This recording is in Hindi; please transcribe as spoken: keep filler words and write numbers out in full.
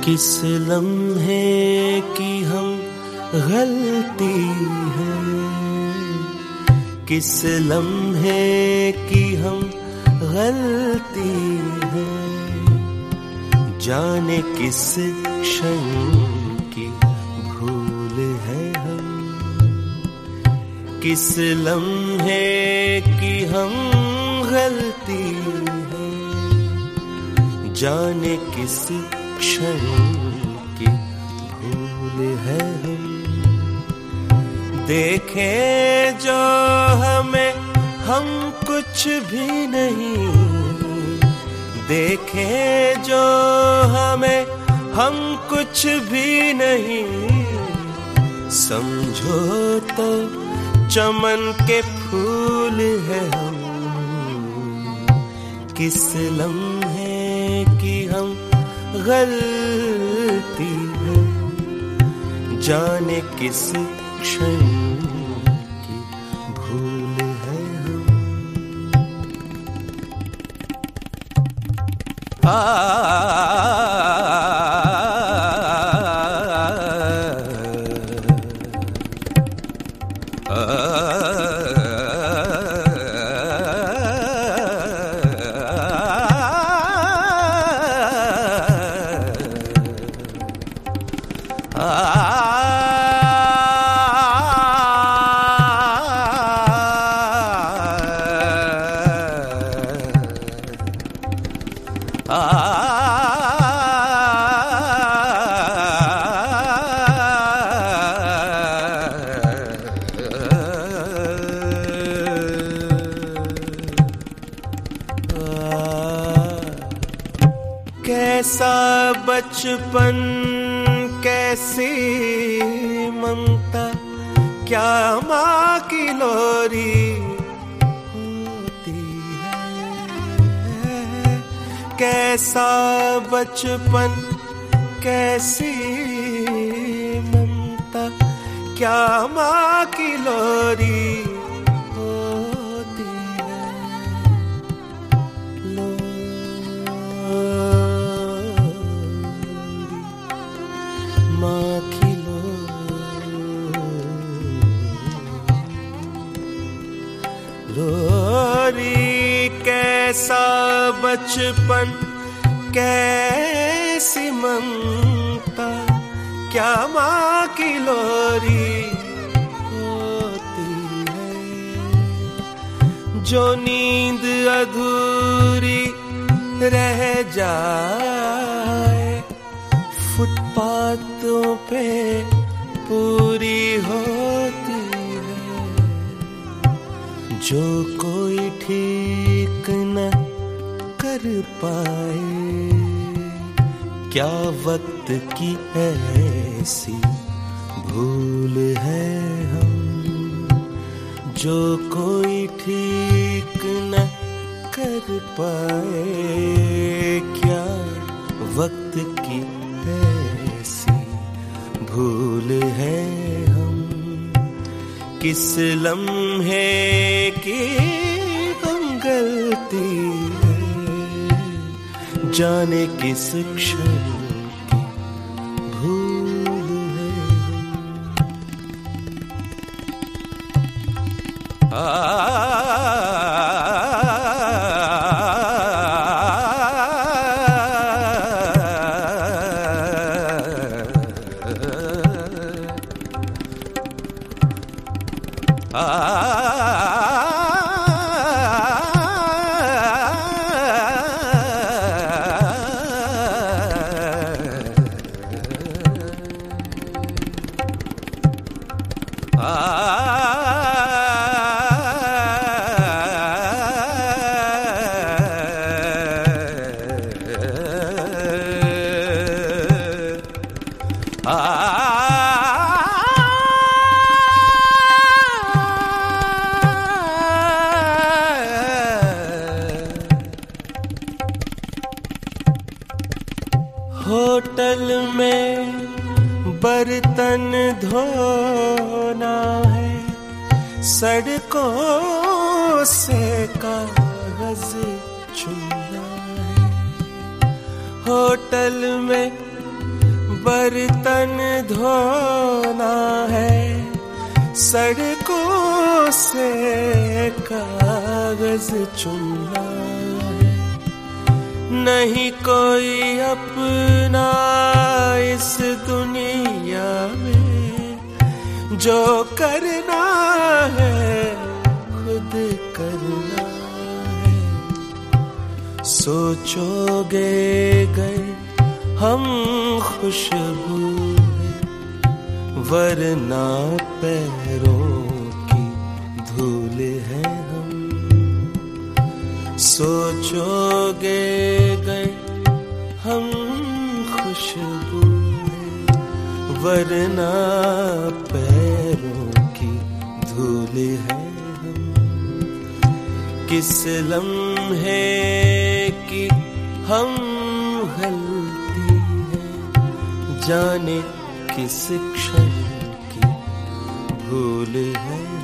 किस लम्हे की हम गलती है, किस लम्हे की हम गलती है, जाने किस क्षण की भूल है हम, किस लम्हे की हम गलती है, जाने किस क्षण की भूल है हम। देखे जो हमें हम कुछ भी नहीं, देखे जो हमें हम कुछ भी नहीं, समझो तो चमन के फूल है हम, किस लम्हे की हम गलती है, जाने किस क्षण की भूल है हम। आ, आ, आ, कैसा बचपन कैसी ममता, क्या माँ की लोरी होती है, कैसा बचपन कैसी ममता, क्या माँ की लोरी होती है, माँ की लोरी। कैसा बचपन कैसी ममता, क्या माँ की लोरी होती है, जो नींद अधूरी रह जाए फुटपाथों पे पूरी होती है, जो कोई ठीक न कर पाए, क्या वक्त की ऐसी भूल है हम, जो कोई ठीक न कर पाए, क्या वक्त की ऐसी भूल है हम, किस लम्हे की हम गलती है, जाने किस क्षण की भूल है हम। आ होटल में बर्तन धोना है, सड़कों से कागज चुनना है, होटल में बर्तन धोना है, सड़कों से कागज चुनना है, नहीं कोई अपना इस दुनिया में, जो करना है खुद करना है। सोचोगे गए हम खुशबू हैं, वरना पैरों की धूल है हम। सोचोगे गए हम खुशबू हैं, वरना पैरों की धूल है हम। किस लम्हे की हम गलती है, जाने किस क्षण की भूल है।